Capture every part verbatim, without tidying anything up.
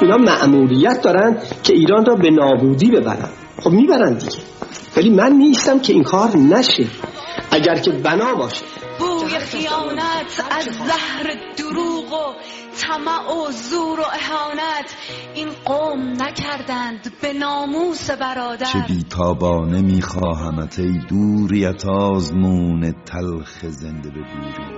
اینا مأموریت دارن که ایران را به نابودی ببرن. خب میبرن دیگه، ولی من نیستم که این کار نشه. اگر که بنا باشه بوی خیانت از زهر دروغ و طمع و زور و اهانت این قوم نکردند به ناموس برادر. چه بیتابانه میخواهمت ای دوریت آزمون تلخ زنده به گوری.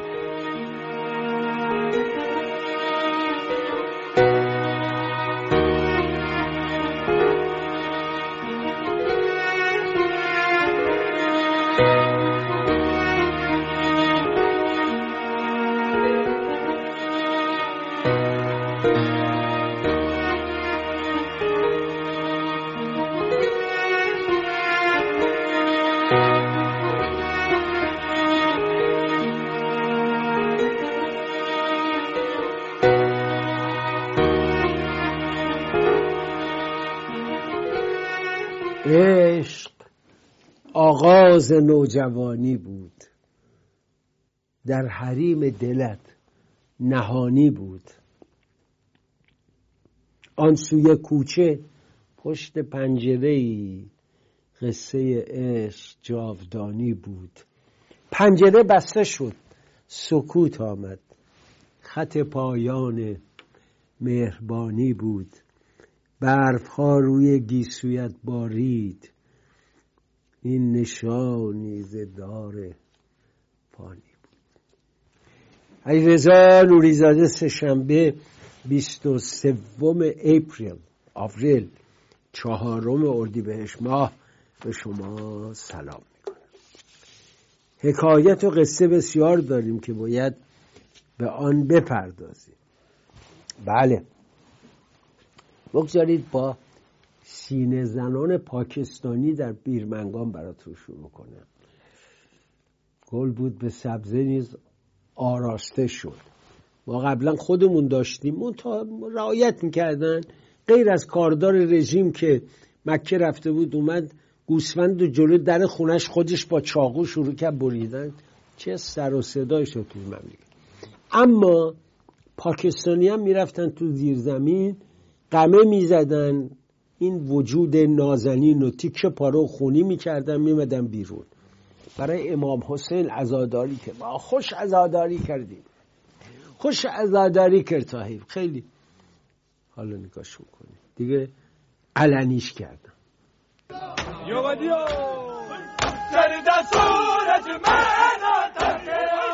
عشق آغاز نوجوانی بود، در حریم دلت نهانی بود. آن سوی کوچه پشت پنجره‌ای قصه عشق جاودانی بود. پنجره بسته شد، سکوت آمد، خط پایان مهربانی بود. برفها روی گیسویت بارید، این نشانی ز دار فانی بود. علیرضا نوری‌زاده سه‌شنبه بیست و سوم اپریل آوریل چهارم اردیبهشت ماه به شما سلام میکنم. حکایت و قصه بسیار داریم که باید به آن بپردازیم. بله، بگذارید با سینه زنان پاکستانی در بیرمنگام براتون شروع کنم. گل بود به سبزه نیز آراسته شد. ما قبلا خودمون داشتیم، منتها رعایت میکردن. غیر از کاردار رژیم که مکه رفته بود اومد گوسفند و جلو در خونش خودش با چاقو شروع کرد بریدن. چه سر و صدای شد توی مملکت. اما پاکستانی هم میرفتن تو زیرزمین، قمه میزدن، این وجود نازنین و تیکه پاره و خونی میکردن، میمدن بیرون. برای امام حسین عزاداری کرد. خوش عزاداری کردیم، خوش عزاداری کرد طاهر. خیلی حالا نگاش میکنی دیگه علنیش کردم. یوادیو در دستورت من تکرار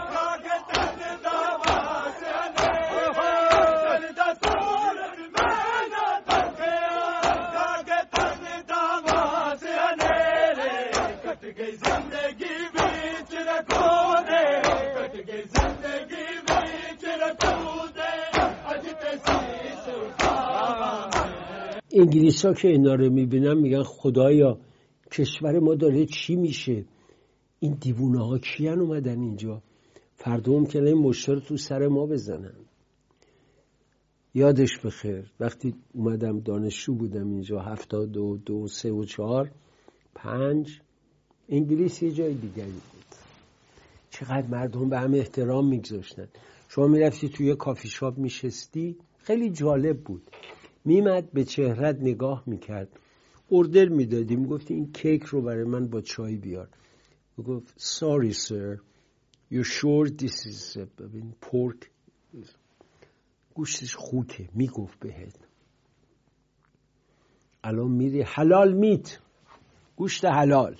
انگلیس ها که اینا رو میبینن میگن خدایا کشور ما داره چی میشه؟ این دیوونه ها کیان اومدن اینجا؟ فردا ممکنه این مشتر تو سر ما بزنن. یادش بخیر وقتی اومدم دانشجو بودم اینجا هفتاد و دو سه و چهار پنج، انگلیس یه جای دیگری بود. چقدر مردم به هم احترام میگذاشتن. شما میرفتی توی کافی شاپ میشستی، خیلی جالب بود. میمد به چهرت نگاه میکرد، اوردر میدادیم، گفتی این کیک رو برای من با چای بیار. گفت sorry sir you sure this is pork؟ گوشتش خوکه. میگفت بهت الان میری حلال میت، گوشت حلال،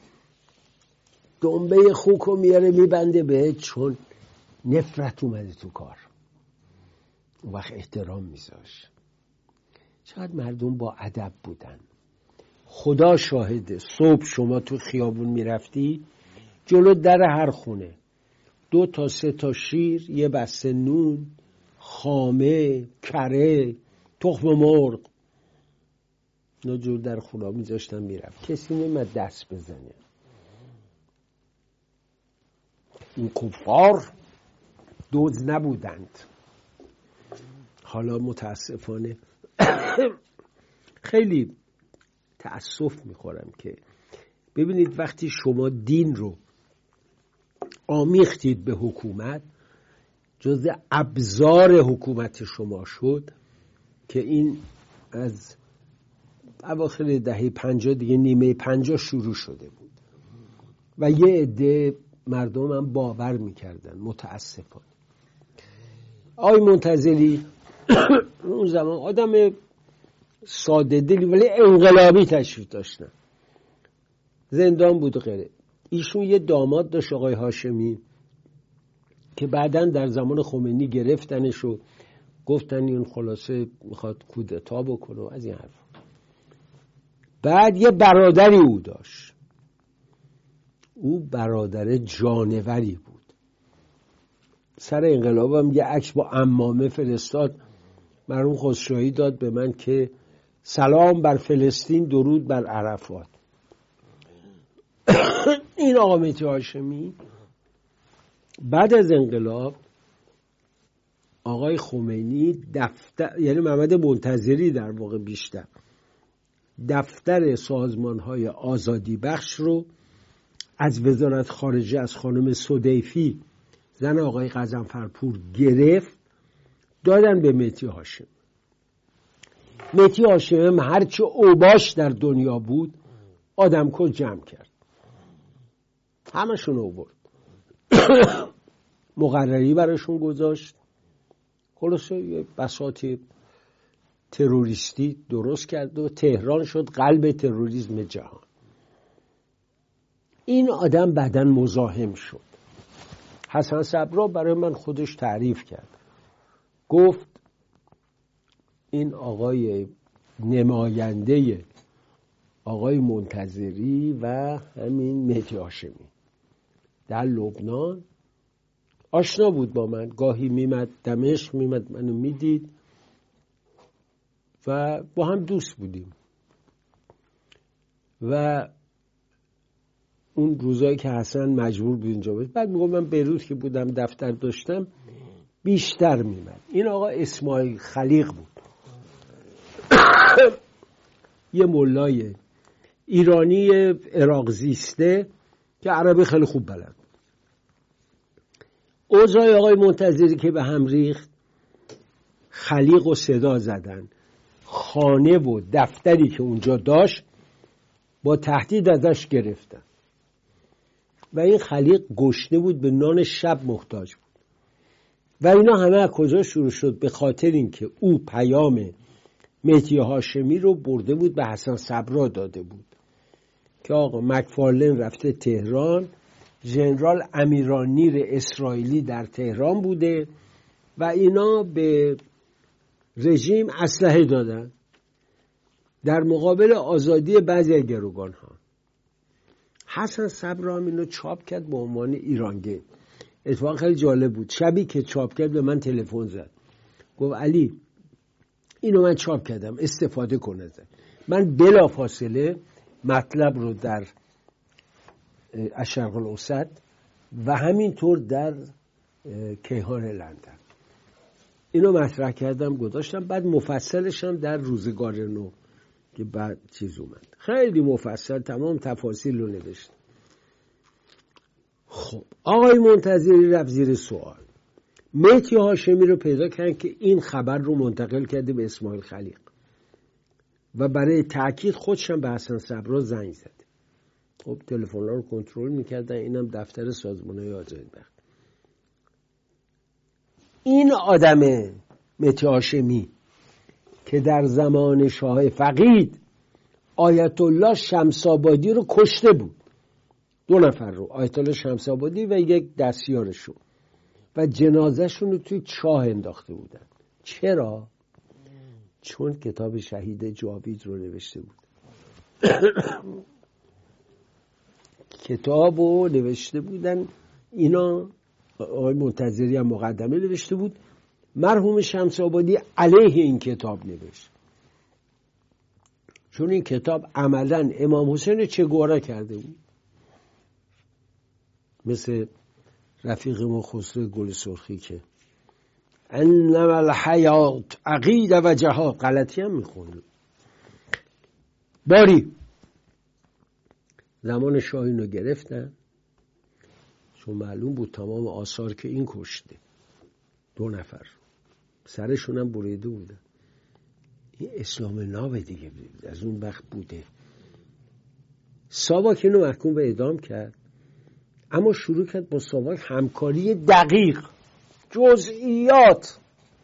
دنبه خوکو میاره میبنده بهت چون نفرت اومده تو کار. اون وقت احترام میذاش. چقدر مردم با ادب بودن. خدا شاهده صبح شما تو خیابون میرفتی، جلو در هر خونه دو تا سه تا شیر، یه بسته نون، خامه، کره، تخم مرغ، اینا جلو در خونه میذاشتن میرفت. کسی نمیاد دست بزنه. این کفار دوز نبودند. حالا متاسفانه خیلی تأسف میخورم که ببینید وقتی شما دین رو آمیختید به حکومت، جزء ابزار حکومت شما شد، که این از اواخر دهه پنجاه دیگه، نیمه پنجاه شروع شده بود و یه عده مردم هم باور میکردن متاسفانه. آقای منتظری اون زمان آدم ساده دلی ولی انقلابی تشریف داشتن، زندان بود و غیره. ایشون یه داماد داشت آقای هاشمی که بعداً در زمان خمینی گرفتنش و گفتن این خلاصه میخواد کودتا بکنه و از این حرف. بعد یه برادری او داشت، او برادر جانوری بود. سر انقلاب هم یه عکس با عمامه فرستاد، مرحوم خسروی داد به من که سلام بر فلسطین، درود بر عرفات. این آقا مهدی هاشمی بعد از انقلاب آقای خمینی دفتر، یعنی محمد منتظری در واقع بیشتر، دفتر سازمان‌های آزادی بخش رو از وزارت خارجه از خانم سدیفی زن آقای غضنفرپور گرفت، دادن به مهدی هاشمی. مهدی هاشمی هرچه اوباش در دنیا بود آدم کش جمع کرد، همشون اوورد. مقرری براشون گذاشت، خلاصه یه بساط تروریستی درست کرد و تهران شد قلب تروریسم جهان. این آدم بعداً مزاحم شد. حسن صبرا برای من خودش تعریف کرد، گفت این آقای نماینده آقای منتظری و همین مهدی هاشمی در لبنان آشنا بود با من، گاهی میمد دمشق، میمد منو میدید و با هم دوست بودیم. و اون روزایی که حسن مجبور بود اینجا بود، بعد میگم من بیروت که بودم دفتر داشتم بیشتر میمد. این آقا اسماعیل خلیق بود، یه ملای ایرانی عراق زیسته که عربی خیلی خوب بلد. اوضاع آقای منتظری که به هم ریخت، خلیق و صدا زدن، خانه و دفتری که اونجا داشت با تهدید ازش گرفتن و این خلیق گشنه بود، به نان شب محتاج بود. و اینا همه از کجا شروع شد؟ به خاطر اینکه او پیام مهدی هاشمی رو برده بود به حسن صبرا داده بود که آقا مکفارلن رفته تهران، ژنرال امیرانیر اسرائیلی در تهران بوده و اینا به رژیم اسلحه دادن در مقابل آزادی بعضی گروگان ها. حسن صبرا هم اینو چاپ کرد به عنوان ایرانگیت. اتفاقا خیلی جالب بود، شبی که چاپ کرد به من تلفن زد، گفت علی اینو من چاپ کردم استفاده کنه. زد. من بلا فاصله مطلب رو در الشرق الاوسط و همینطور در کیهان لندن اینو مطرح کردم گذاشتم، بعد مفصلش هم در روزگار نو که بعد چیز اومد خیلی مفصل تمام تفاصیل رو نوشتم. خب آقای منتظری رفت زیر سوال. مهدی هاشمی رو پیدا کردن که این خبر رو منتقل کرده به اسماعیل خلیق و برای تأکید خودشم به حسن صبرا زنگ زد. خب تلفن‌ها رو کنترل می‌کردن، اینم دفتر سازمان‌های آزادی بخش. این آدم مهدی هاشمی که در زمان شاه فقید آیت الله شمس‌آبادی رو کشته بود، دو نفر رو، آیت الله شمس‌آبادی و یک دستیارشون، و جنازه‌شون رو توی چاه انداخته بودن. چرا؟ چون کتاب شهید جاوید رو نوشته بود. کتاب رو نوشته بودن اینا، آقای منتظری هم مقدمه نوشته بود، مرحوم شمس‌آبادی علیه این کتاب نوشت، چون این کتاب عملاً امام حسین چگوارا کرده بود. مثل رفیقمون خسرو گل سرخی که انما الحیات عقیده و جهاد، غلطی هم میخونیم. باری زمان شاه اینو گرفتن، چون معلوم بود تمام آثار که این کشته، دو نفر سرشون هم بریده بودن، این اسلام ناب دیگه از اون وقت بوده. ساواک اینو محکوم به اعدام کرد، اما شروع کرد با ساواک همکاری دقیق، جزئیات،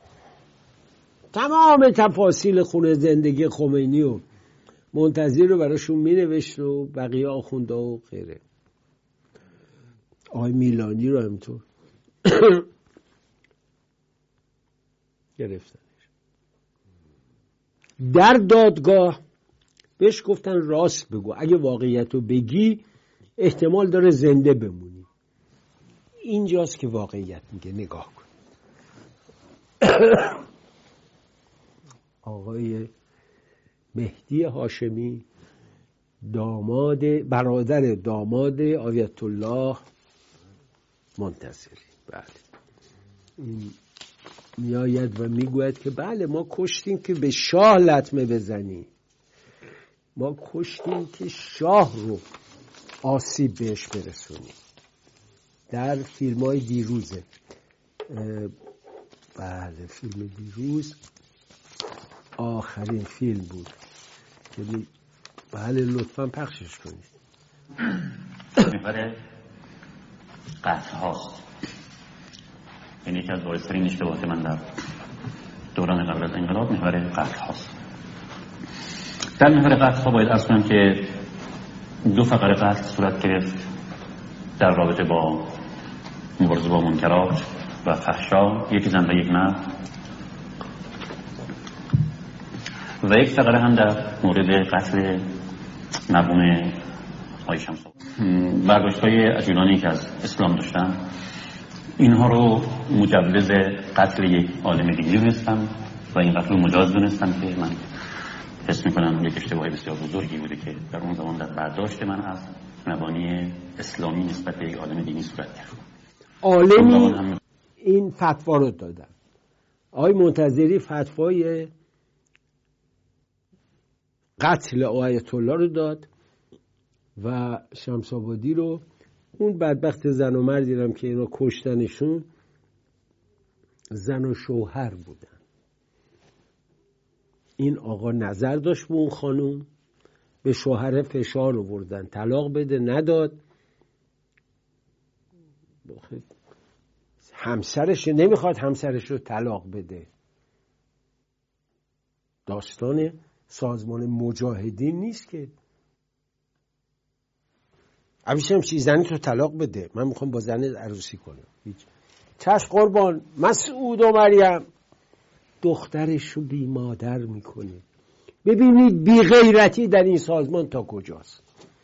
تمام تفاصیل خونه زندگی خمینی و منتظر رو براشون می نوشت و بقیه آخونده و غیره. آقای میلانی رو همینطور گرفتنش. در دادگاه بهش گفتن راست بگو، اگه واقعیت رو بگی احتمال داره زنده بمونی. اینجاست که واقعیت میگه نگاه کن. آقای مهدی هاشمی داماد برادر داماد آیت الله منتصری، بله، این میآید و میگوید که بله ما کشتیم که به شاه لطمه بزنی، ما کشتیم که شاه رو آسیب بهش برسونیم. در فیلم های دیروزه، بله فیلم دیروز آخرین فیلم بود که بله لطفا پخشش کنید. محور قتل هاست. این یکی از بارزترین اشتباهات من در دوران قبل از انقلاب محور قتل هاست. در محور قتل ها باید عرض کنم که دو فقره قتل صورت گرفت در رابطه با مبارزه با منکرات و فحشا، یکی زن و یک مرد، و یک فقره هم در مورد قتل مرحوم آقای شمس‌آبادی. برداشت‌های عجولانی که از اسلام داشتن اینها رو مجوز قتل یک عالم دینی دونستم و این قتل رو مجاز دونستم که من حس می‌کنم یک اشتباه بسیار بزرگی بوده که در اون زمان در برداشت من از مبانی اسلامی نسبت به یک عالم دینی صورت گرفت. عالمی این فتوا رو دادن. آقای منتظری فتوای قتل آیت الله رو داد و شمس‌آبادی رو، اون بدبخت زن و مردی هم که اینا کشتنشون زن و شوهر بودن. این آقا نظر داشت به اون خانوم، به شوهر فشار آوردن طلاق بده، نداد. همسرش نمیخواد همسرش رو طلاق بده. داستان سازمان مجاهدین نیست که عویشم چی زنی تو طلاق بده، من میخوام با زنت عروسی کنم. هیچ. چشم قربان. مسعود و مریم دخترش رو بی مادر میکنه. ببینید بی غیرتی در این سازمان تا کجاست.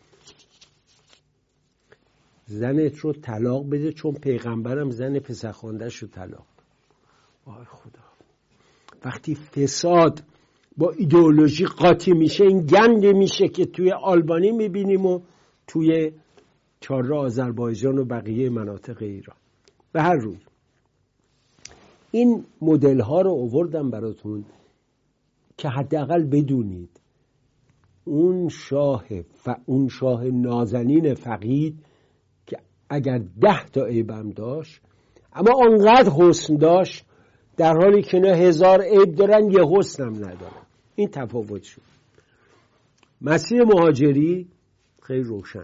زنت رو طلاق بده، چون پیغمبرم زن پسرخوانده‌اش رو طلاق. آی خدا، وقتی فساد با ایدئولوژی قاطی میشه، این گند میشه که توی آلبانی میبینیم و توی چهارراه آذربایجان و بقیه مناطق ایران. به هر روی این مدل ها رو آوردم براتون که حداقل بدونید اون شاه ف... اون شاه نازنین فقید که اگر ده تا عیبم داشت اما آنقدر حسن داشت، در حالی که نه هزار عیب دارن یه حسنم ندارن. این تفاوت شد. مسیح مهاجری خیلی روشن،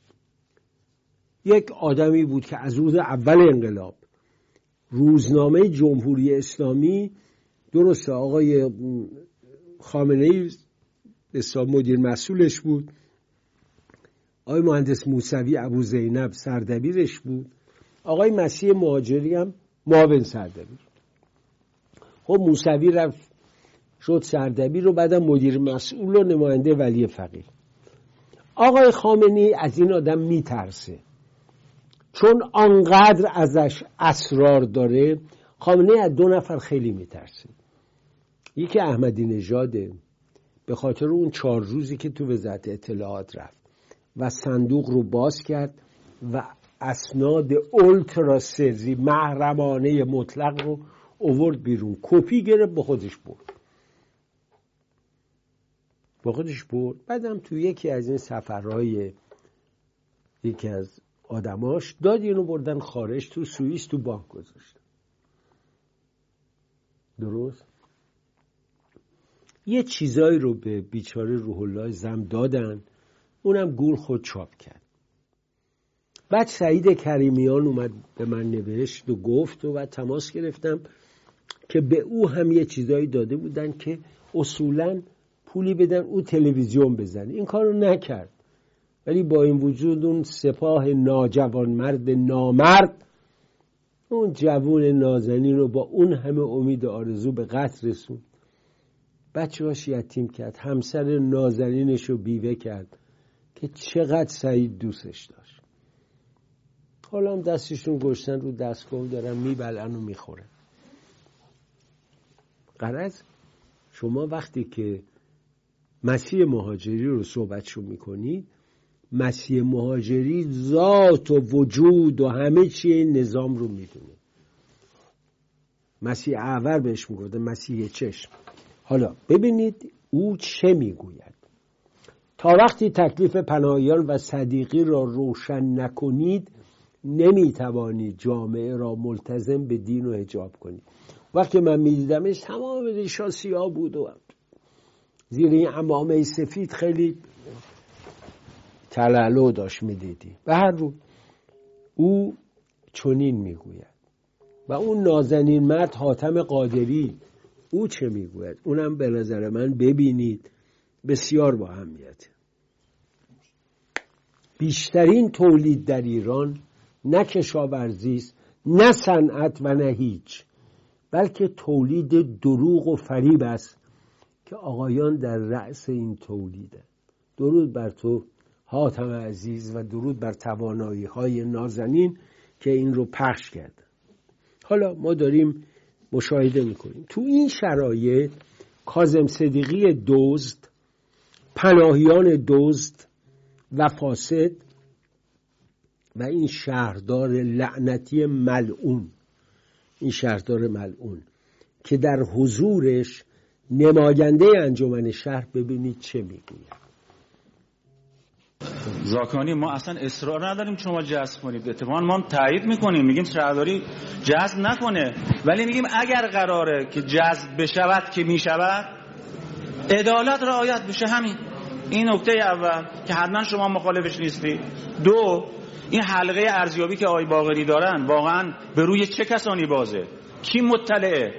یک آدمی بود که از روز اول انقلاب روزنامه جمهوری اسلامی، درسته آقای خامنه‌ای مدیر مسئولش بود، آقای مهندس موسوی ابو زینب سردبیرش بود، آقای مسیح مهاجری هم معاون سردبیر. خب موسوی رفت شد سردبیر و بعدم مدیر مسئول و نماینده ولی فقیه. آقای خامنه‌ای از این آدم میترسه، چون آنقدر ازش اسرار داره. خامنه‌ای از دو نفر خیلی میترسه. یکی احمدی نژاده، به خاطر اون چهار روزی که تو وزارت اطلاعات رفت و صندوق رو باز کرد و اسناد اولترا سری محرمانه مطلق رو آورد بیرون، کپی گرفت با خودش برد با خودش برد بعدم تو یکی از این سفرهای یکی از آدماش داد، اینو بردن خارج، تو سوئیس تو بانک گذاشتن. درست؟ یه چیزایی رو به بیچاره روح الله زم دادن، اونم گول خود چاپ کرد. بعد سعید کریمیان اومد به من نوشت و گفت و بعد تماس گرفتم که به او هم یه چیزایی داده بودن که اصولاً پولی بدن او تلویزیون بزنه. این کارو نکرد، ولی با این وجود اون سپاه ناجوان مرد نامرد اون جوون نازنین رو با اون همه امید آرزو به قتل رسوند. بچه هاش یتیم کرد، همسر نازنینش رو بیوه کرد که چقدر سعید دوستش داشت. حالا هم دستشون گشتن رو دستگاه دارن میبلن و میخورن. غرض شما وقتی که مسیح مهاجری رو صحبتشو میکنید، مسیح مهاجری ذات و وجود و همه چی این نظام رو میدونه. مسیح اعور بهش میگوده مسیح چشم. حالا ببینید او چه میگوید: تا وقتی تکلیف پناهیان و صدیقی را روشن نکنید نمیتوانید جامعه را ملتزم به دین و حجاب کنید. وقتی من میدیدمش تمام ریشا سیاه بود و زیر این عمامه سفید خیلی تلالو داشت میدیدی. به هر رو او چنین میگوید. و اون نازنین مرد حاتم قادری او چه میگوید؟ اونم به نظر من ببینید بسیار با اهمیته. بیشترین تولید در ایران نه کشاورزی است، نه صنعت و نه هیچ، بلکه تولید دروغ و فریب است که آقایان در رأس این تولیده. درود بر تو حاتم عزیز و درود بر توانایی های نازنین که این رو پخش کرد. حالا ما داریم مشاهده میکنیم تو این شرایط کاظم صدیقی دزد، پناهیان دزد و فاسد و این شهردار لعنتی ملعون، این شهردار ملعون که در حضورش نماینده انجمن شهر، ببینید چه میگوید. زاکانی ما اصلا اصرار نداریم شما جذب کنید، اتفاقا ما تایید میکنیم، میگیم شهرداری جذب نکنه، ولی میگیم اگر قراره که جذب بشود که میشود عدالت رعایت بشه. همین این نکته اول که حتما شما مخالفش نیستی. دو، این حلقه ارزیابی که آقای باقری دارن واقعا به روی چه کسانی بازه؟ کی مطلعه؟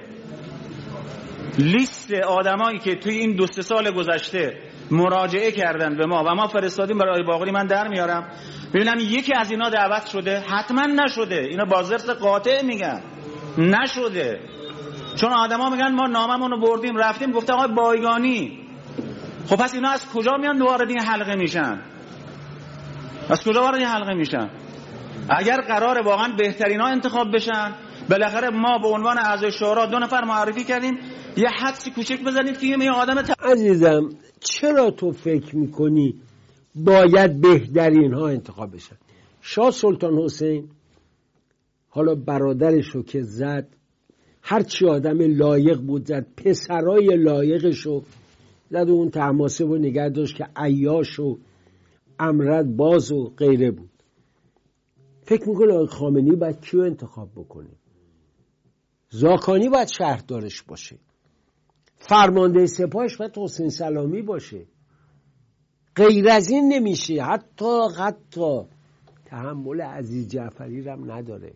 لیست آدمایی که توی این دو سه سال گذشته مراجعه کردن به ما و ما فرستادیم برای باقری، من در میارم ببینم یکی از اینا دعوت شده؟ حتما نشده. اینا بازرس قاطع میگن نشده، چون آدما میگن ما ناممون رو بردیم رفتیم گفته آقای بایگانی. خب پس اینا از کجا میان وارد این حلقه میشن؟ از کجا وارد این حلقه میشن؟ اگر قراره واقعا بهترینا انتخاب بشن، بالاخره ما به عنوان اعضای شورا دو نفر معرفی کردیم، یه حدسی کوچک بزنید که یه آدم ت... عزیزم چرا تو فکر میکنی باید بهترین ها انتخاب بشن؟ شاه سلطان حسین حالا برادرشو که زد، هرچی آدم لایق بود زد، پسرای لایقشو زد و اون تماسه و نگه داشت که عیاش و امرد باز و غیره بود. فکر میکنه آقای خامنه‌ای باید کیو انتخاب بکنه؟ زاکانی باید شهردارش باشه، فرمانده سپاهش باید حسین سلامی باشه، غیر از این نمیشه. حتی حتی تحمل عزیز جعفری رو هم نداره.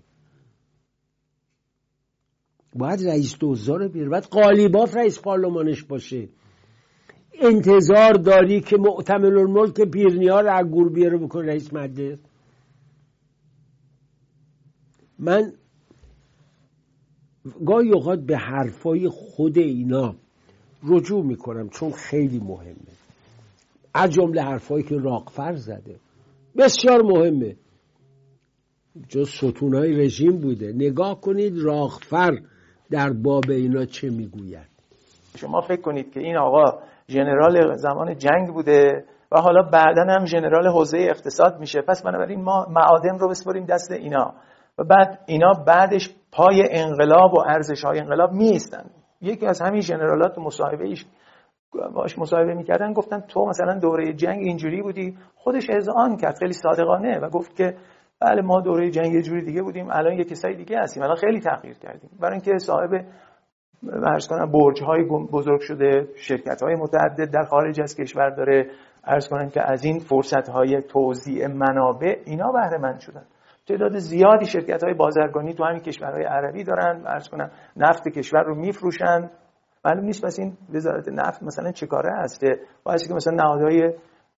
باید رئیس دوزار بیاره، باید قالیباف رئیس پارلمانش باشه. انتظار داری که معتمل الملک پیرنیا رو از گور بیاره بکنه رئیس مجلس؟ من گاهی اوقات به حرفای خود اینا رجوع میکنم چون خیلی مهمه، از جمله حرفایی که راقفر زده بسیار مهمه، جز ستونهای رژیم بوده. نگاه کنید راقفر در باب اینا چه میگوید. شما فکر کنید که این آقا ژنرال زمان جنگ بوده و حالا بعداً هم ژنرال حوزه اقتصاد میشه، پس بنابراین ما معادن رو بسپاریم دست اینا و بعد اینا بعدش پای انقلاب و ارزش‌های انقلاب میایستن. یکی از همین ژنرالات مصاحبه ایش باش مصاحبه میکردن گفتن تو مثلا دوره جنگ اینجوری بودی، خودش اذعان کرد خیلی صادقانه و گفت که بله ما دوره جنگ یه جوری دیگه بودیم، الان یه کسای دیگه هستیم، الان خیلی تغییر کردیم. برای اینکه صاحب عرض کنم برج‌های بزرگ شده، شرکت‌های متعدد در خارج از کشور داره، عرض کنم که از این فرصت‌های توزیع منابع اینا بهره مند شدن. تعداد زیادی شرکت‌های بازرگانی تو همین کشورهای عربی دارن، عرض کنم نفت کشور رو میفروشن. معلوم نیست پس این وزارت نفت مثلا چه کاره هسته، باعث که مثلا نهادهای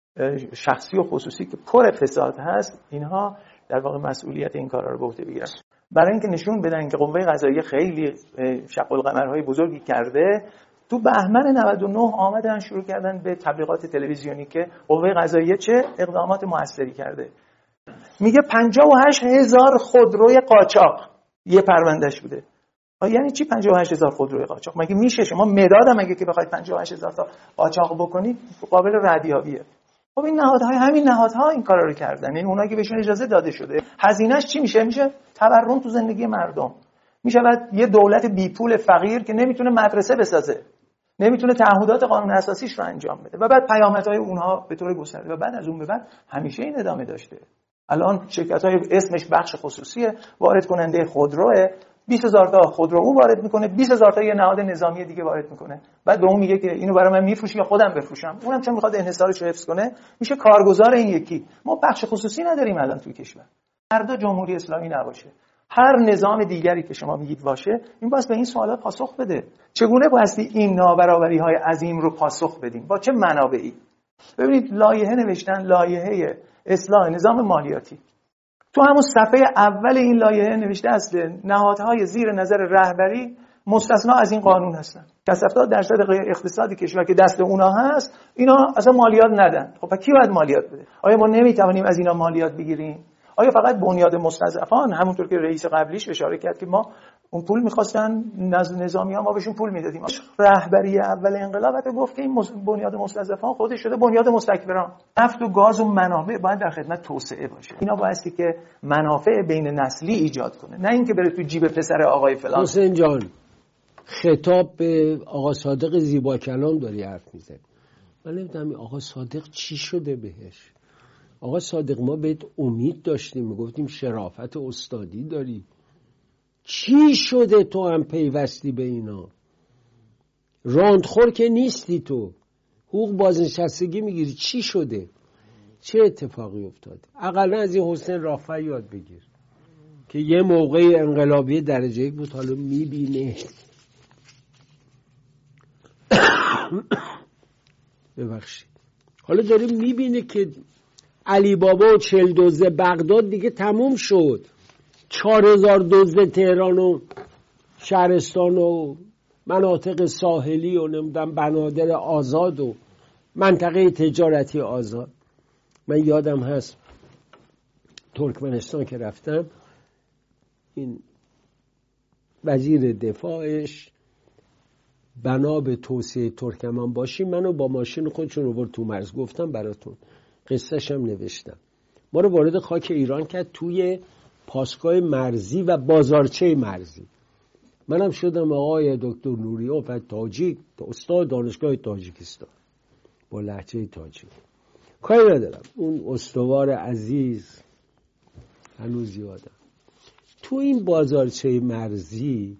شخصی و خصوصی که پر فساد هست اینها در واقع مسئولیت این کارا رو به عهده بگیرن. برای اینکه نشون بدن که قوه قضاییه خیلی شق القمرهای بزرگی کرده، تو بهمن نود و نه آمدن شروع کردن به تبلیغات تلویزیونی که قوه قضاییه چه اقدامات موثری کرده. میگه پنجاه و هشت هزار خودروی قاچاق یه پروندهش بوده. یعنی چی پنجاه و هشت هزار خودروی قاچاق؟ مگه میشه شما مدادم مگه که بخواید پنجاه و هشت هزار تا قاچاق بکنید قابل ردیابیه؟ خب این نهادهای همین نهادها این کارا رو کردن. این اونایی که بهشون اجازه داده شده. هزینه‌اش چی میشه؟ میشه تورم تو زندگی مردم. میشه بعد یه دولت بی پول فقیر که نمیتونه مدرسه بسازه، نمیتونه تعهدات قانون اساسیش رو انجام بده و بعد پیامدهای اونها به طور گسترده و بعد از اون به بعد همیشه این ادامه داشته. الان شرکت‌های اسمش بخش خصوصیه، وارد کننده خودروه، بیست هزار تا خودرو اون وارد میکنه، بیست هزار تا یه نهاد نظامی دیگه وارد میکنه. بعد به اون میگه که اینو برای من میفروشی یا خودم بفروشم. اونم چون میخواد انحصارش رو حفظ کنه میشه کارگزار این یکی. ما بخش خصوصی نداریم الان توی کشور. هر دو جمهوری اسلامی نباشه، هر نظام دیگری که شما میگید باشه، این باز به این سوالا پاسخ بده. چگونه بایستی این نابرابری‌های عظیم رو پاسخ بدیم؟ با چه منابعی؟ ببینید لایحه نوشتن، لایحه اصلاح نظام مالیاتی. تو همون صفحه اول این لایحه نوشته است نهادهای زیر نظر رهبری مستثنا از این قانون هستن. کسب هفتاد درصد اقتصادی کشور که دست اونا هست، اینا اصلا مالیات ندن. خب کی باید مالیات بده؟ آیا ما نمیتوانیم از اینا مالیات بگیریم؟ آیا فقط بنیاد مستضعفان؟ همونطور که رئیس قبلیش اشاره کرد که ما اون پول می‌خواستن نظامی ها ما بهشون پول میدادیم. رهبری اول انقلاب حتی گفت که این بنیاد مستضعفان خودش شده بنیاد مستکبران. نفت و گاز و منابع باید در خدمت توسعه باشه. اینا بایستی که منافع بین نسلی ایجاد کنه، نه اینکه بره تو جیب پسر آقای فلان. حسین جان خطاب به آقا صادق زیبا کلام داری حرف میزنی. من نمیدونم آقا صادق چی شده بهش. آقا صادق ما بهت امید داشتیم، میگفتیم شرافت استادی داری، چی شده تو هم پیوستی به اینا؟ راندخور که نیستی، تو حقوق بازنشستگی میگیری، چی شده؟ چه اتفاقی افتاده؟ اقلا از این حسین رافعی یاد بگیر که یه موقع انقلابی درجه یک بود، حالا میبینه ببخشید حالا داره میبینه که علی بابا و چل دوزه بغداد دیگه تموم شد، چهار هزار دوزه تهران و شهرستان و مناطق ساحلی و نمیدونم بنادر آزاد و منطقه تجارتی آزاد. من یادم هست ترکمنستان که رفتم، این وزیر دفاعش بنا به توسعه ترکمان باشی منو با ماشین خودشون رو برد تو مرز. گفتم براتون قصه‌ش هم نوشتم. ما رو وارد خاک ایران کرد توی پاسگاه مرزی و بازارچه مرزی. منم شدم آقای دکتر نوری‌آفت تاجیک، استاد دانشگاه تاجیکستان با لهجه تاجیک. کاری ندارم، اون استوار عزیز هنوز یادم. تو این بازارچه مرزی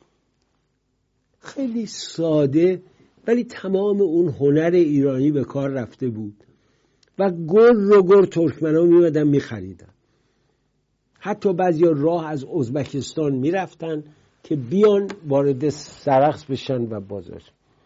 خیلی ساده ولی تمام اون هنر ایرانی به کار رفته بود و گر رو گر ترکمن ها میمدن میخریدن. حتی بعضی راه از ازبکستان میرفتن که بیان وارد سرخس بشن و بازار.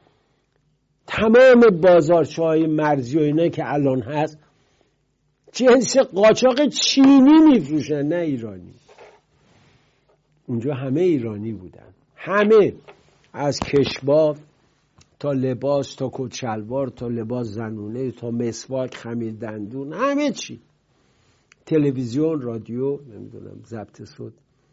تمام بازارچه های مرزی و اینا که الان هست جنس قاچاق چینی میفروشن، نه ایرانی. اونجا همه ایرانی بودن، همه، از کشباب تا لباس تا کت شلوار تا لباس زنونه تا مسواک خمیر دندون، همه چی، تلویزیون، رادیو، نمیدونم ضبط صوت.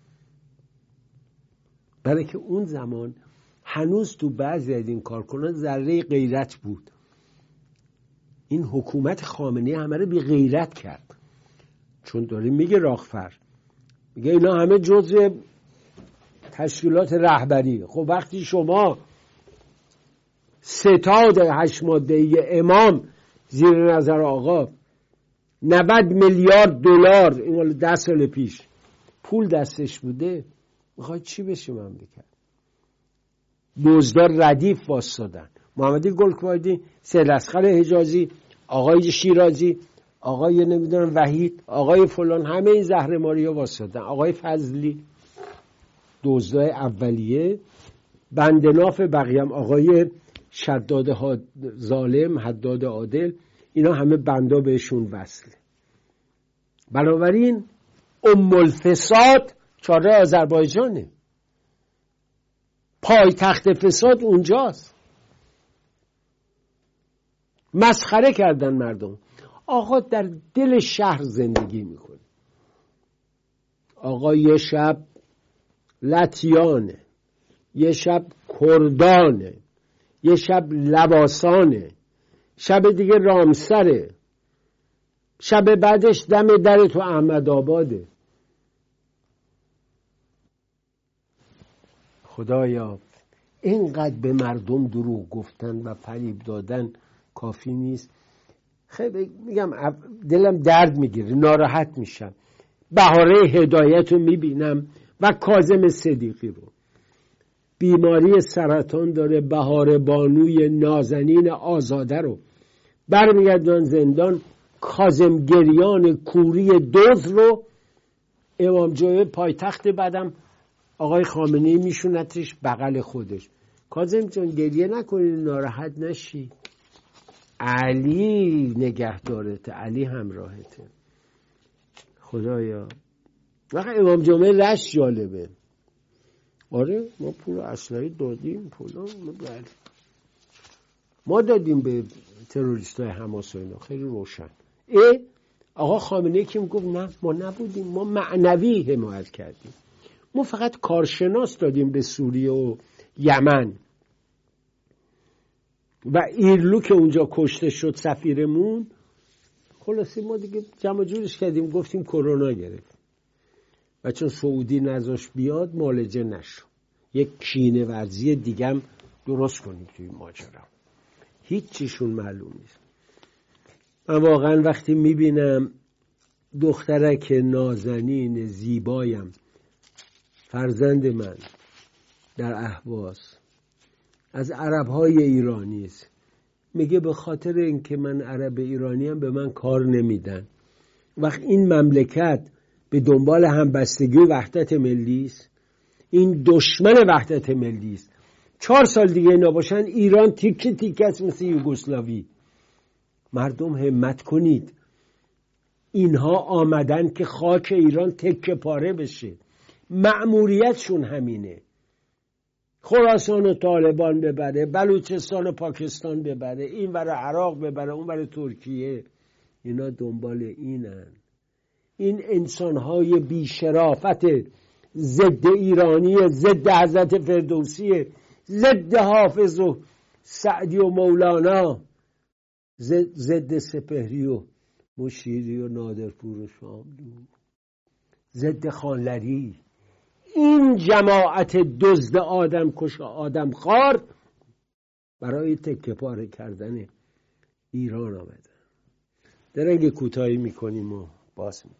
برای که اون زمان هنوز تو بعضی از این کارکنان ذره غیرت بود. این حکومت خامنه‌ای همه رو بی غیرت کرد، چون داره میگه راغفر میگه اینا همه جزء تشکیلات رهبری. خب وقتی شما ستاد هشت ماده‌ای امام زیر نظر آقا نود میلیارد دلار این مال ده سال پیش پول دستش بوده، میخواد چی بشه مملکت؟ دزدار ردیف واسدادن. محمدی گلکوادی، سید اصغر حجازی، آقای شیرازی، آقای نمیدونم وحید، آقای فلان، همه این زهرماریا واسدادن. آقای فضلی دزدای اولیه، بندناف بقیم آقای شداد ظالم، حداد عادل، اینا همه بندا بهشون وصله. بنابراین ام الفساد چاره آذربایجانه، پای تخت فساد اونجاست. مسخره کردن مردم. آقا در دل شهر زندگی میکنه، آقا یه شب لطیانه، یه شب کردانه، یه شب لباسانه، شب دیگه رامسره، شب بعدش دم در تو احمد آباده. خدایا اینقدر به مردم دروغ گفتن و فریب دادن کافی نیست. خیلی میگم دلم درد میگیره، ناراحت میشم. بهاره هدایت رو میبینم و کاظم صدیقی رو، بیماری سرطان داره، بهاره بانوی نازنین آزاده رو برمیگردن زندان، کاظم گریان کوری دزد رو امام جمعه پایتخت بعدم آقای خامنه‌ای میشونتش بغل خودش. کاظم جان گریه نکنی، ناراحت نشی، علی نگهدارته، علی همراهته. خدایا وقت امام جمعه رشت جالبه. آره ما پول اسلحه دادیم، پولا ما دادیم به تروریست های حماس و اینا، خیلی روشن. ای آقا خامنه‌ای که میگفت نه ما نبودیم، ما معنوی حمایت کردیم، ما فقط کارشناس دادیم به سوریه و یمن. و ایرلو که اونجا کشته شد سفیرمون، خلاصی ما دیگه جمع جورش کردیم، گفتیم کرونا گرفت و چون سعودی نذاش بیاد معالجه نشد، یک کینه ورزی دیگه هم درست کنیم توی ماجرا. هیچ چیشون معلوم نیست. من واقعا وقتی میبینم دخترک نازنین زیبایم، فرزند من در اهواز، از عربهای ایرانی است، میگه به خاطر اینکه من عرب ایرانیم به من کار نمیدن. وقت این مملکت به دنبال همبستگی و وحدت ملی است، این دشمن وحدت ملی است. چهار سال دیگه اینا باشن ایران تیکه تیکه است مثل یوگسلاوی. مردم همت کنید، اینها آمدن که خاک ایران تکه پاره بشه، مأموریتشون همینه. خراسان و طالبان ببره، بلوچستان و پاکستان ببره، این برای عراق ببره، اون برای ترکیه. اینا دنبال اینن. این انسانهای بی شرافت ضد ایرانی، ضد حضرت فردوسی، ضد حافظ و سعدی و مولانا، ضد سپهری و مشیری و نادرپور و شاملو، ضد خانلری. این جماعت دزد آدم کش آدم خار برای تکه پاره کردن ایران آمدن. درنگ کوتاهی میکنیم و باز میگه.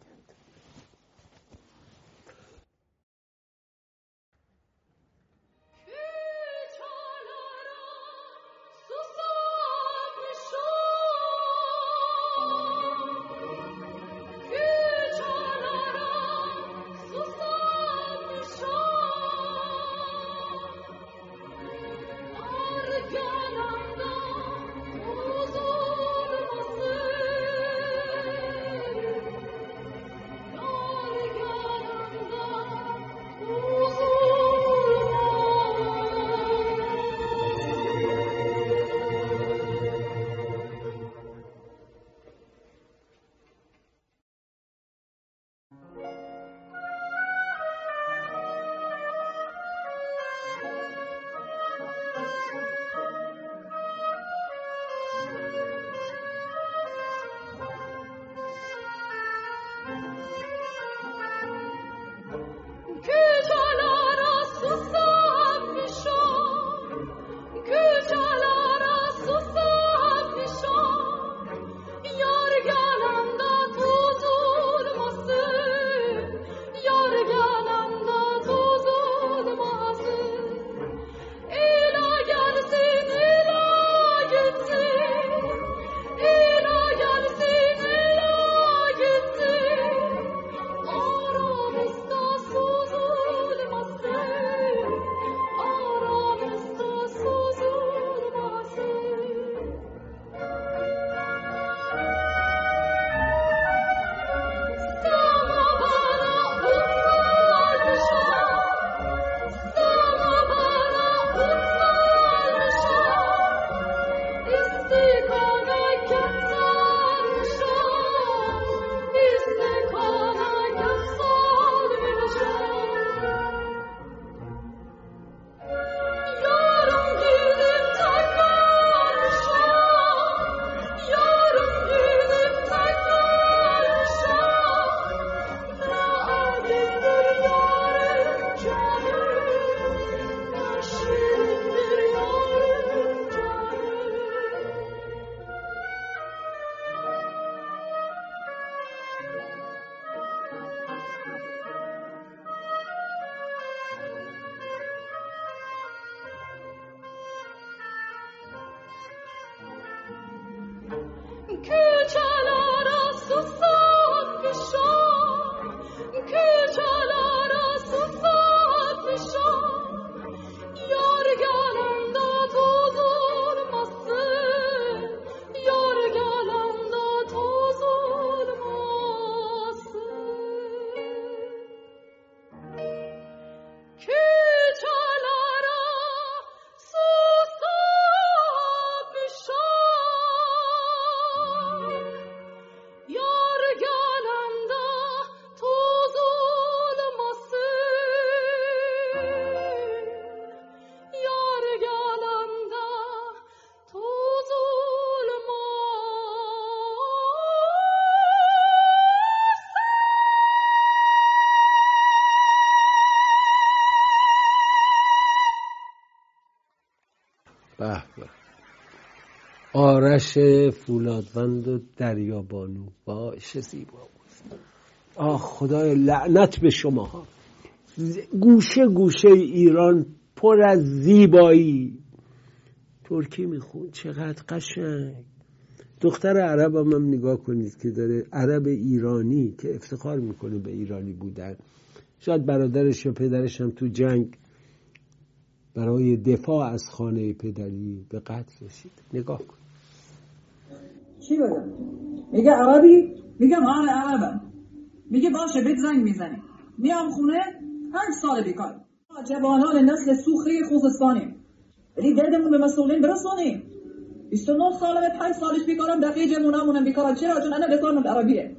آرش فولادوند و دریابانو باش زیبا بود. آه خدای لعنت به شماها. گوشه گوشه ایران پر از زیبایی. ترکی میخون چقدر قشنگ. دختر عرب هم, هم نگاه کنید که داره، عرب ایرانی که افتخار میکنه به ایرانی بودن. شاید برادرش یا پدرش هم تو جنگ برای دفاع از خانه پدری به قتل رسید. نگاه کن. چی بگم؟ میگه عربی؟ میگم آره عربم. میگه باشه بهت زنگ میزنی. میام خونه پنج سال بیکار. جوانان نسل سوخی خوزستانی. ولی دردمون به مسئولین برسونیم. بیست و نه سالمه، پنج سالش بیکارم، بقیه جوانامونم بیکارم. چرا؟ چون انا لسانم عربیه.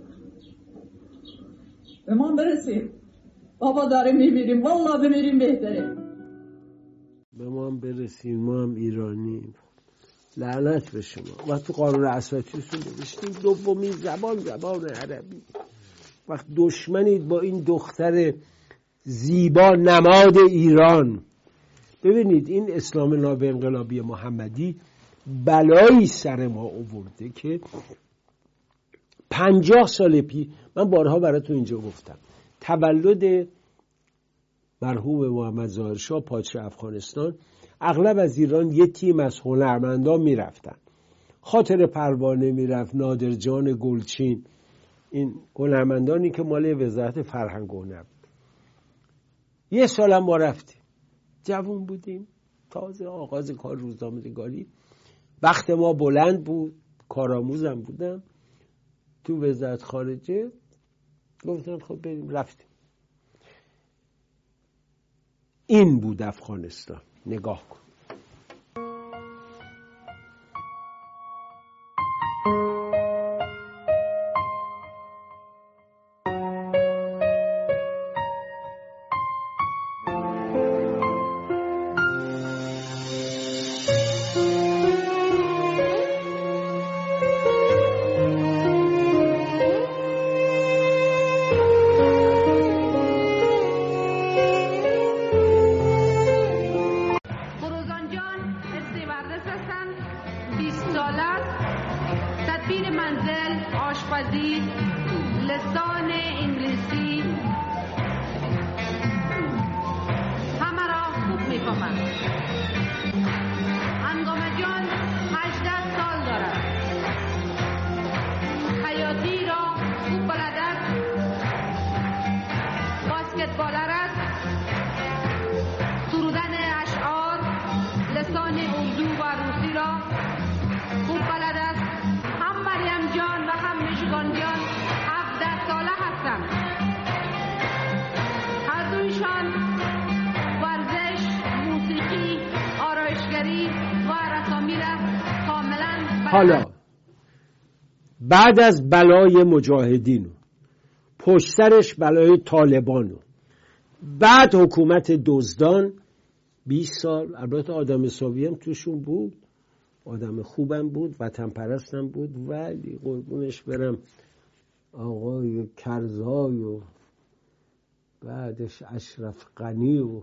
به ما برسیم. بابا داریم میمیریم، والله بمیریم بهتره. به ما هم برسیم، ما هم ایرانیم. لعنت به شما. وقت تو قانون اساسیتون نوشتیم دومین زبان زبان عربی. وقت دشمنید با این دختر زیبا نماد ایران. ببینید این اسلام ناب انقلابی محمدی بلایی سر ما آورده که پنجاه سال پیش، من بارها براتون اینجا گفتم، تولد مرحوم محمد ظاهر شاه پادشاه افغانستان، اغلب از ایران یه تیم از هنرمندان میرفتن. خاطر پروانه میرفت، نادر جان گلچین، این هنرمندانی که مال وزارت فرهنگ و هنر. یه سالم ما رفتیم، جوان بودیم، تازه آغاز کار روزنامه‌نگاری، وقت ما بلند بود، کارآموزم بودم تو وزارت خارجه. گفتن خب بریم، رفتیم. این بود افغانستان. نگاه کن. حالا بعد از بلای مجاهدین، پشت سرش بلای طالبانو، بعد حکومت دزدان، بیست سال. البته آدم حسابی هم توشون بود، آدم خوبم بود، وطن پرستم بود، ولی قربونش برم آقای کرزای و بعدش اشرف غنی و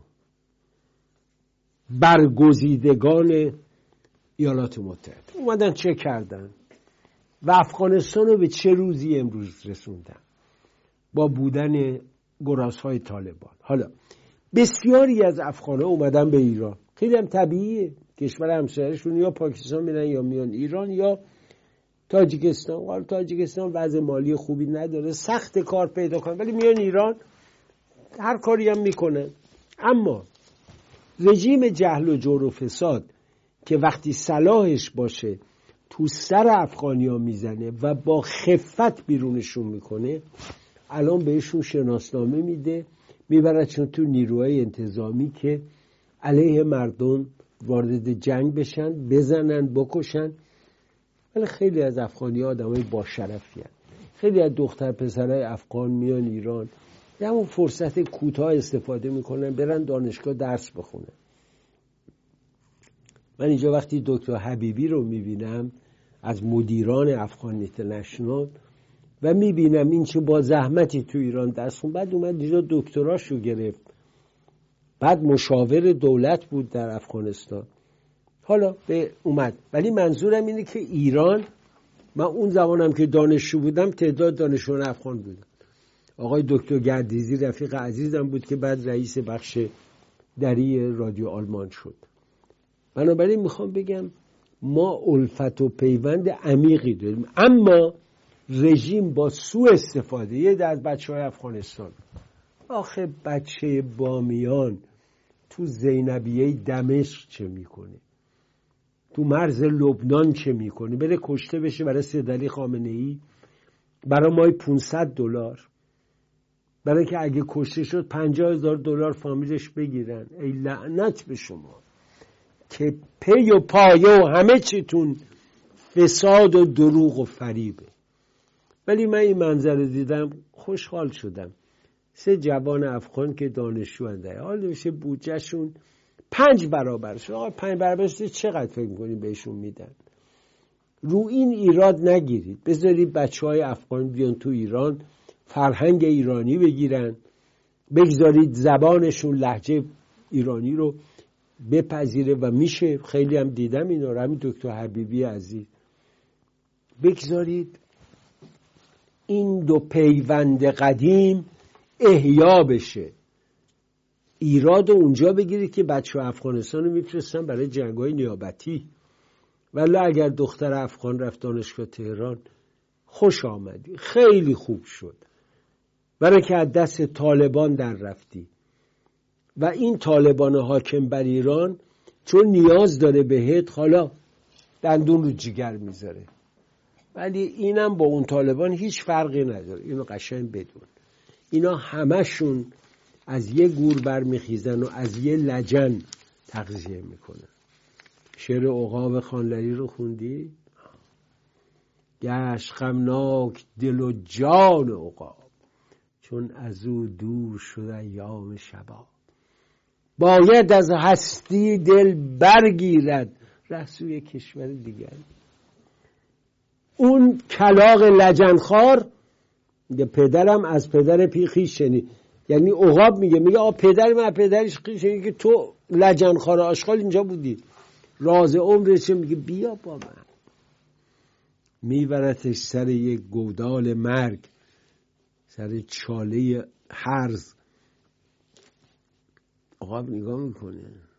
برگزیدگان ایالات متحده اومدن چه کردن و افغانستان رو به چه روزی امروز رسوندن با بودن گرازهای طالبان. حالا بسیاری از افغان‌ها اومدن به ایران، خیلی هم طبیعیه، کشور همسایه‌شون یا پاکستان میرن یا میان ایران یا تاجیکستان. حالا تاجیکستان وضع مالی خوبی نداره، سخت کار پیدا کنن، ولی میان ایران هر کاری هم میکنن. اما رژیم جهل و جور و فساد که وقتی صلاحش باشه تو سر افغانی‌ها میزنه و با خفت بیرونشون میکنه، الان بهشون شناسنامه میده، میبردشون تو نیروهای انتظامی که علیه مردم وارد جنگ بشن، بزنن، بکشن. ولی خیلی از افغانی‌ها آدمای با شرفی هستند. خیلی از دختر پسرای افغان میان ایران، در اون فرصت کوتاه استفاده میکنن برن دانشگاه درس بخونن. من اینجا وقتی دکتر حبیبی رو میبینم از مدیران افغان اینترنشنال و میبینم این چه با زحمتی تو ایران درس خوند، بعد اومد اینجا دکتراشو گرفت، بعد مشاور دولت بود در افغانستان، حالا به اومد. ولی منظورم اینه که ایران، من اون زمانم که دانشجو بودم تعداد دانشجویان افغان بودن. آقای دکتر گردیزی رفیق عزیزم بود که بعد رئیس بخش دری رادیو آلمان شد. بنابراین میخوام بگم ما الفت و پیوند عمیقی داریم، اما رژیم با سوء استفاده یه از بچه های افغانستان، آخه بچه بامیان تو زینبیه دمشق چه میکنه، تو مرز لبنان چه میکنه، بره کشته بشه برای سیدعلی خامنه ای برای مای پانصد دلار، برای که اگه کشته شد پنجاه هزار دلار فامیلش بگیرن. ای لعنت به شما که پی و پایه و همه چیتون فساد و دروغ و فریبه. ولی من این منظر رو دیدم خوشحال شدم. سه جوان افغان که دانشجو هستند، حال میشه بودجهشون پنج برابر شد. آقا پنج برابر شد چقدر فکر میکنید بهشون میدن؟ رو این ایراد نگیرید، بذارید بچه های افغان بیان تو ایران فرهنگ ایرانی بگیرن، بگذارید زبانشون لهجه ایرانی رو بپذیره و میشه. خیلی هم دیدم اینا رو، همین دکتر حبیبی عزیز. بگذارید این دو پیوند قدیم احیا بشه. ایراد رو اونجا بگیرید که بچه افغانستان رو میفرستن برای جنگ‌های نیابتی، ولی اگر دختر افغان رفت دانشگاه تهران خوش آمدی، خیلی خوب شد، برای که از دست طالبان در رفتی و این طالبان حاکم بر ایران چون نیاز داره بهت حالا دندون رو جگر میذاره. ولی اینم با اون طالبان هیچ فرقی نداره، اینو قشنگ بدون. اینا همشون از یه گور برمیخیزن و از یه لجن تغذیه میکنن. شعر عقاب خانلری رو خوندی؟ گشت غمناک دل و جان عقاب، چون از او دور شد ایام شباب. باید از هستی دل برگیرد ره سوی کشور دیگر. اون کلاغ لجنخوار میگه پدرم از پدر پیخی شنید، یعنی عقاب میگه میگه آ پدر من پدرش شنید که تو لجنخوار آشغال اینجا بودی، راز عمرش میگه بیا با من. میبرتش سر یک گودال مرگ، سر چاله هرز. عقاب نگاه میکنه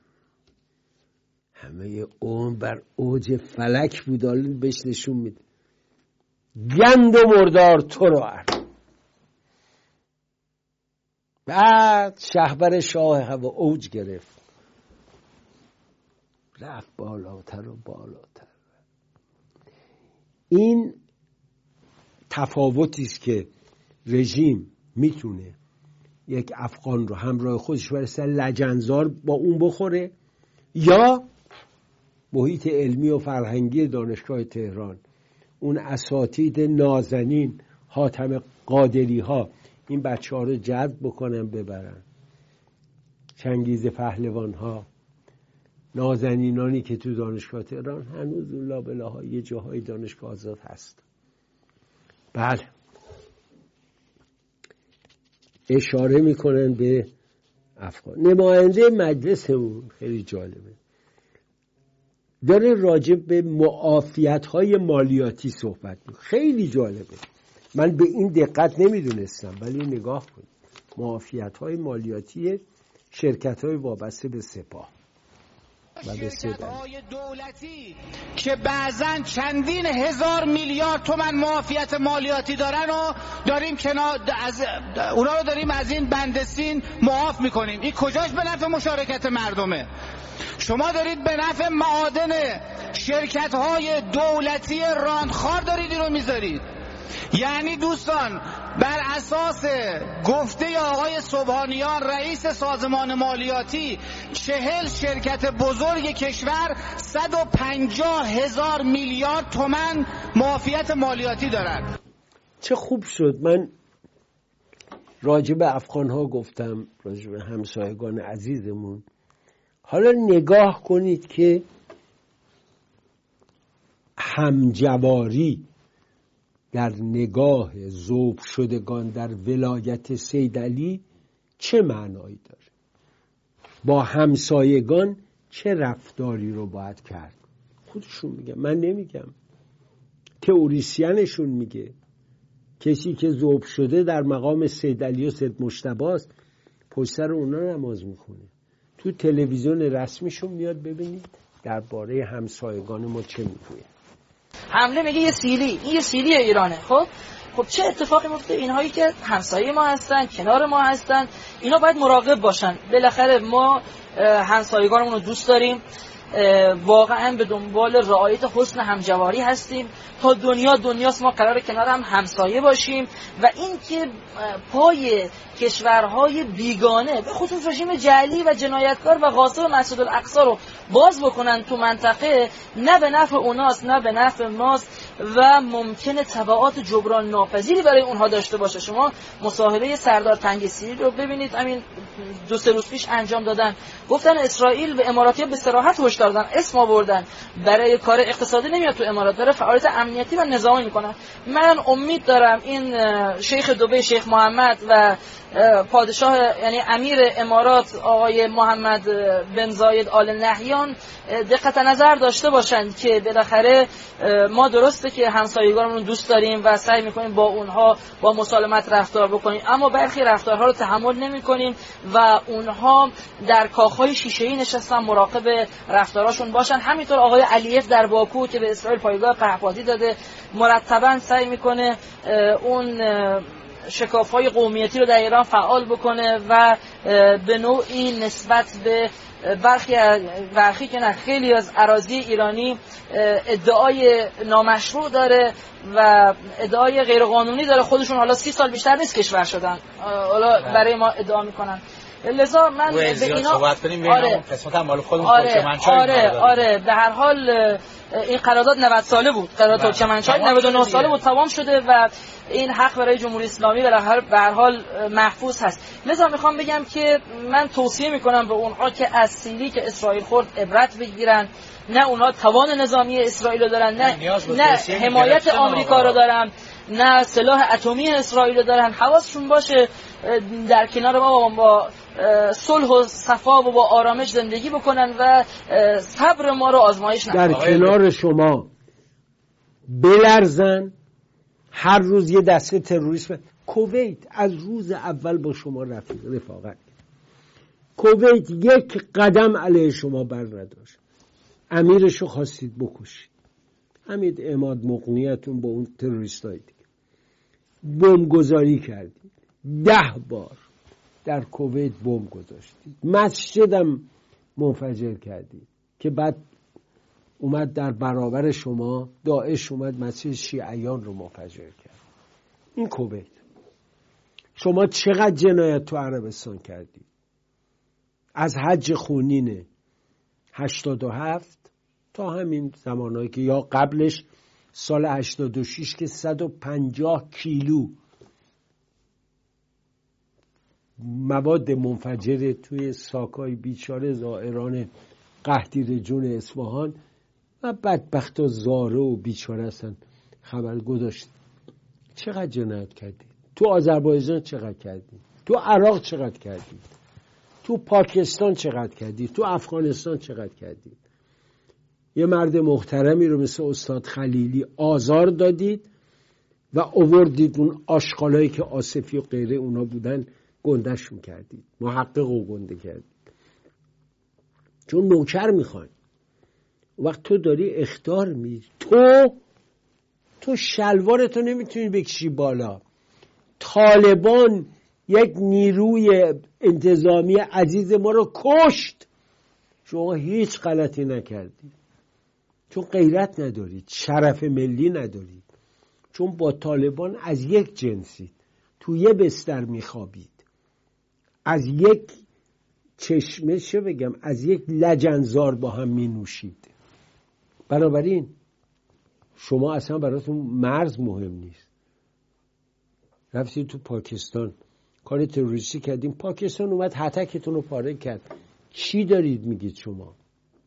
همه عمر بر اوج فلک بود، حالا بهش نشون میده گند و مردار تو رو عرض. بعد شهبر شاه هوا اوج گرفت، رفت بالاتر و بالاتر. این تفاوتی است که رژیم میتونه یک افغان رو همراه خودش برسه لجنزار با اون بخوره، یا محیط علمی و فرهنگی دانشگاه تهران، اون اساتید نازنین حاتم قادری ها این بچه ها رو جذب بکنن ببرن. چنگیز پهلوان ها، نازنینانی که تو دانشگاه تهران هنوز اون لابلاها یه جاهای دانشگاه آزاد هست. بله اشاره میکنن به افغان. نماینده مجلسمون خیلی جالبه، داره راجع به معافیت‌های مالیاتی صحبت میکنه. خیلی جالبه، من به این دقت نمیدونستم، ولی نگاه کنید. معافیت‌های مالیاتی شرکت‌های وابسته به سپاه و به شرکت‌های دولتی که بعضن چندین هزار میلیارد تومان معافیت مالیاتی دارن و داریم کنار از اونا رو داریم از این بندسین معاف میکنیم. این کجاش به نفع مشارکت مردمه؟ شما دارید به نفع معادن شرکت‌های دولتی راندخوار دارید این رو میذارید. یعنی دوستان بر اساس گفته آقای سبحانیان رئیس سازمان مالیاتی، چهل شرکت بزرگ کشور صد و پنجاه هزار میلیارد تومان معافیت مالیاتی دارند. چه خوب شد من راجع به افغان ها گفتم، راجع به همسایگان عزیزمون. حالا نگاه کنید که همجواری در نگاه ذوب شدگان در ولایت سیدعلی چه معنایی داره، با همسایگان چه رفتاری رو باید کرد؟ خودشون میگن، من نمیگم. تئوریسینشون میگه. کسی که ذوب شده در مقام سید علی و سید مجتبی است، پشت سر اونا نماز میخونه. تو تلویزیون رسمیشون میاد ببینید درباره همسایگان ما چه میگوید. حمله میگه یه سیلی، این یه سیلی ایرانه. خب خب چه اتفاقی میفته؟ اینهایی که همسایه ما هستن، کنار ما هستن، اینا باید مراقب باشن. بالاخره ما همسایگانمون رو دوست داریم، واقعا به دنبال رعایت حسن همجواری هستیم. تا دنیا دنیاست، ما قراره کنار هم همسایه باشیم و این که پای کشورهای بیگانه به خصوص رژیم جعلی و جنایتکار و غاصب مسجد الاقصی رو باز بکنن تو منطقه، نه به نفع اوناست نه به نفع ماست و ممکنه تبعات جبران ناپذیری برای اونها داشته باشه. شما مصاحبه سردار تنگی‌سیری رو ببینید، همین دو سه روز پیش انجام دادن، گفتن اسرائیل به اماراتی‌ها به صراحت هشدار دادن، اسم آوردن، برای کار اقتصادی نمیاد تو امارات، داره فعالیت امنیتی و نظامی میکنن. من امید دارم این شیخ دبی شیخ محمد و پادشاه یعنی امیر امارات آقای محمد بن زاید آل نهیان دقت نظر داشته باشند که بالاخره ما درسته که همسایگانمون دوست داریم و سعی میکنیم با اونها با مسالمت رفتار بکنیم، اما برخی رفتارها رو تحمل نمیکنیم و اونها در کاخهای شیشه‌ای نشستن، مراقب رفتاراشون باشن. همینطور آقای علیف در باکو که به اسرائیل پایگاه پهپادی داده، مرتبا سعی میکنه اون شکاف‌های قومیتی رو در ایران فعال بکنه و به نوعی نسبت به برخی برخی که نه خیلی از اراضی ایرانی ادعای نامشروع داره و ادعای غیرقانونی داره. خودشون حالا سی سال بیشتر نیست کشور شدن، حالا برای ما ادعا میکنن. لذا من به اینا آره آره آره آره به هر حال این قرارداد نود ساله بود، قرارداد ترکمنچای نود و نه ساله بود، تمام شده و این حق برای جمهوری اسلامی به هر حال محفوظ هست. لذا میخوام بگم که من توصیه میکنم به اونها که از سیلی که اسرائیل خورد عبرت بگیرن، نه اونها توان نظامی اسرائیل رو دارن، نه نه حمایت آمریکا رو دارن، نه سلاح اتمی اسرائیل رو دارن. حواسشون باشه در کنار ما با صلح و صفا و با آرامش زندگی بکنن و صبر ما رو آزمایش نکنن. در کنار شما بلرزن، هر روز یه دسته تروریسم. کویت از روز اول با شما رفاقت، کویت یک قدم علیه شما بر نداشت، امیرشو خواستید بکشید، همین اماد مقنیتون با اون تروریستای دیگه بمبگذاری کردید، ده بار در کویت بمب گذاشتید، مسجدم منفجر کردید که بعد اومد در برابر شما داعش اومد مسجد شیعیان رو منفجر کرد. این کویت. شما چقدر جنایت تو عربستان کردید؟ از حج خونین هشتاد و هفت تا همین زمانهایی که یا قبلش سال هشتاد و شش که صد و پنجاه کیلو مواد منفجر توی ساکای بیچاره زائران قحطی جون اصفهان و بدبخت و زاره و بیچاره هستن خبر گذاشت. چقدر جنایت کردید؟ تو آذربایجان چقدر کردید؟ تو عراق چقدر کردید؟ تو پاکستان چقدر کردید؟ تو افغانستان چقدر کردید؟ یه مرد محترمی رو مثل استاد خلیلی آزار دادید و آوردید اون آشغالایی که آصفی و غیره اونا بودن گندش میکردید، محقق و گنده کردید، چون نوکر میخوان. وقت تو داری اخطار میدی، تو تو شلوارتو نمیتونی بکشی بالا. طالبان یک نیروی انتظامی عزیز ما رو کشت، شما هیچ غلطی نکردید، چون غیرت ندارید، شرف ملی ندارید، چون با طالبان از یک جنسید، تو یه بستر میخوابید، از یک چشمه چه بگم از یک لجنزار با هم می نوشید. بنابراین شما اصلا براتون مرز مهم نیست. رفتید تو پاکستان کار تروریستی کردیم، پاکستان اومد هتکتون رو پاره کرد. چی دارید میگید شما؟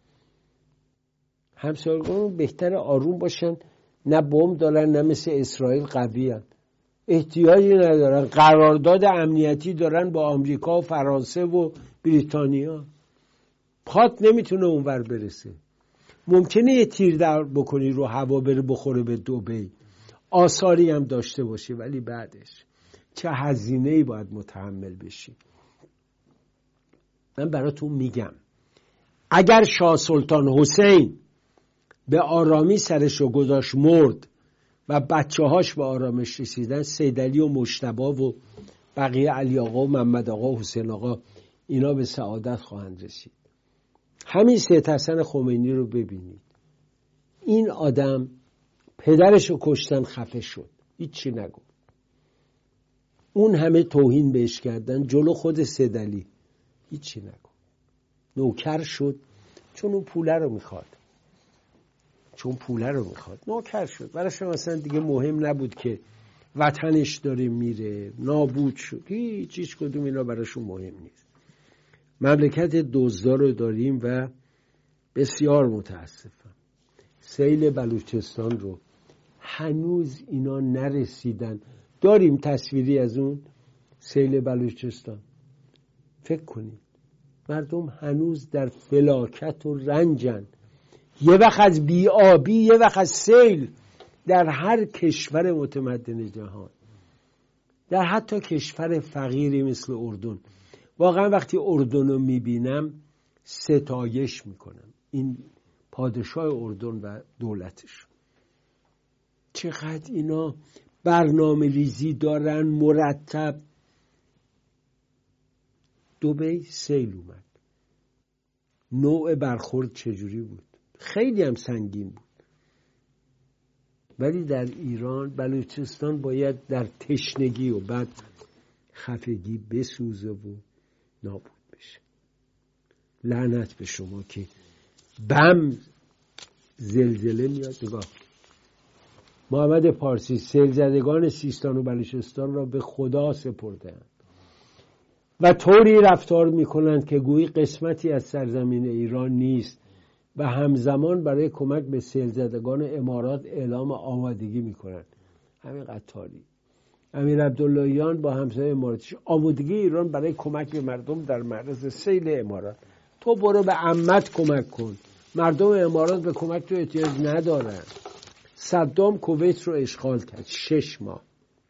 همسایگان بهتر آروم باشن، نه بمب دارن نه مثل اسرائیل قوی هن. احتیاجی ندارن، قرارداد امنیتی دارن با آمریکا و فرانسه و بریتانیا. پات نمیتونه اونور برسه. ممکنه یه تیر در بکنی رو هوا بره بخوره به دبی، آثاری هم داشته باشه، ولی بعدش چه هزینه‌ای باید متحمل بشی. من براتون میگم اگر شاه سلطان حسین به آرامی سرشو گذاشت مرد و بچه هاش به آرامش رسیدن، سیدعلی و مجتبی و بقیه علی آقا و محمد آقا و حسین آقا اینا به سعادت خواهند رسید. همین سید حسن خمینی رو ببینید، این آدم پدرشو کشتن خفه شد، هیچی نگو. اون همه توهین بهش کردن جلو خود سیدعلی، هیچی نگو. نوکر شد چون اون پوله رو میخواد، چون پوله رو میخواد نوکر شد. براش مثلا دیگه مهم نبود که وطنش داره میره، نابود شد، هیچ هیچ کدوم اینا براشون مهم نیست. مملکت دزدا رو داریم و بسیار متاسفم سیل بلوچستان رو هنوز اینا نرسیدن. داریم تصویری از اون سیل بلوچستان؟ فکر کنید مردم هنوز در فلاکت و رنجن. یه وقت از بی‌آبی، یه وقت از سیل در هر کشور متمدن جهان، در حتی کشور فقیری مثل اردن. واقعا وقتی اردن رو میبینم ستایش میکنم، این پادشاه اردن و دولتش چقدر اینا برنامه ریزی دارن مرتب. دبی سیل اومد، نوع برخورد چجوری بود؟ خیلی هم سنگین بود. ولی در ایران بلوچستان باید در تشنگی و بعد خفگی بسوزه و نابود بشه. لعنت به شما که بم زلزله میاد. نگاه محمد پارسی، سیل زدگان سیستان و بلوچستان را به خدا سپرده‌اند و طوری رفتار میکنند که گویی قسمتی از سرزمین ایران نیست و همزمان برای کمک به سیل زدگان امارات اعلام آمادگی میکنند. همین قطاری امیر عبداللهیان با همسایه اماراتیش، آمادگی ایران برای کمک به مردم در معرض سیل امارات. تو برو به عمت کمک کن، مردم امارات به کمک تو احتیاج ندارن. صدام کویت رو اشغال کرد شش ماه.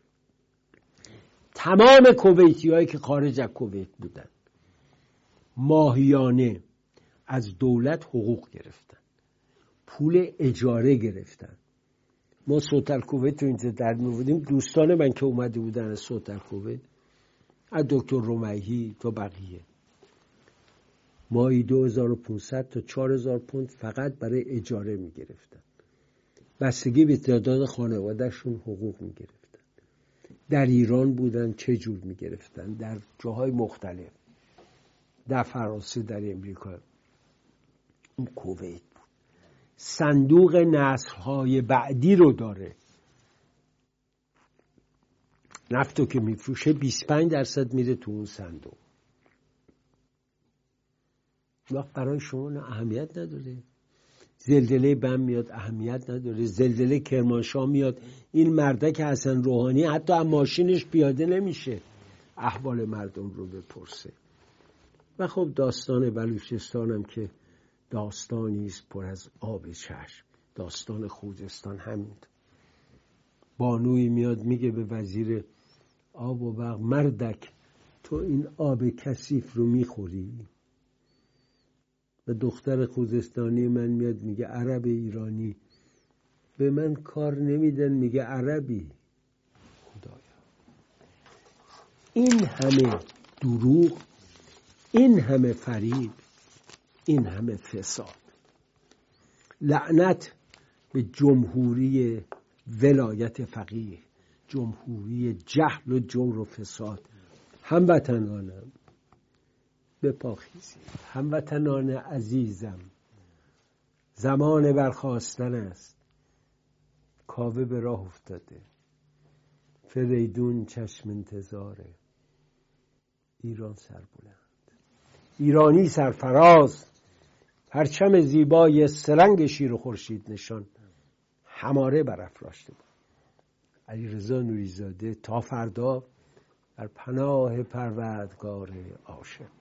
تمام کویتی هایی که خارج از کویت بودن ماهیانه از دولت حقوق گرفتن، پول اجاره گرفتن. ما سوتر کویت رو اینجا در می‌بودیم، دوستان من که اومده بودن از سوتر کویت، از دکتر رمیحی تا بقیه، ماهی دو هزار و پانصد تا چهار هزار پوند فقط برای اجاره می‌گرفتن. بستگی به تعداد خانواده‌شون حقوق می‌گرفتن. در ایران بودن چه جور می‌گرفتن؟ در جاهای مختلف، در فرانسه، در امریکا. اون کویت بود. صندوق نسل‌های بعدی رو داره. نفتو که میفروشه بیست و پنج درصد میره تو اون صندوق. وقت برای شما اهمیت نداره. زلزله بم میاد اهمیت نداره. زلزله کرمانشاه میاد، این مردک حسن روحانی حتی از ماشینش پیاده نمیشه احوال مردم رو بپرسه. و خب داستان بلوچستان هم که داستانی است پر از آب چشم. داستان خوزستان همین. بانوی میاد میگه به وزیر آب و برق، مردک تو این آب کثیف رو میخوری؟ و دختر خوزستانی من میاد میگه عرب ایرانی، به من کار نمیدن، میگه عربی. خدایا این همه دروغ، این همه فریب، این همه فساد. لعنت به جمهوری ولایت فقیه، جمهوری جهل و جور و فساد. هموطنانم بپاخیزید، هموطنان عزیزم، زمان برخاستن است. کاوه به راه افتاده، فریدون چشم انتظاره، ایران سربلند، ایرانی سرفراز، پرچم زیبای سرنگ شیر و خورشید نشان هماره برافراشته بود. علیرضا نوری‌زاده. تا فردا در پناه پروردگار عاشق.